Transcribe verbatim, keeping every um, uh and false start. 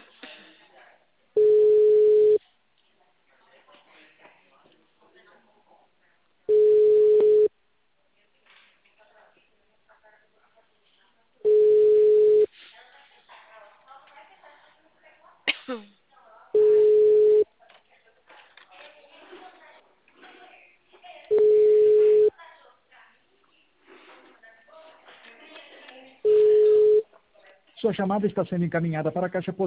Sua chamada está sendo encaminhada para a caixa postal.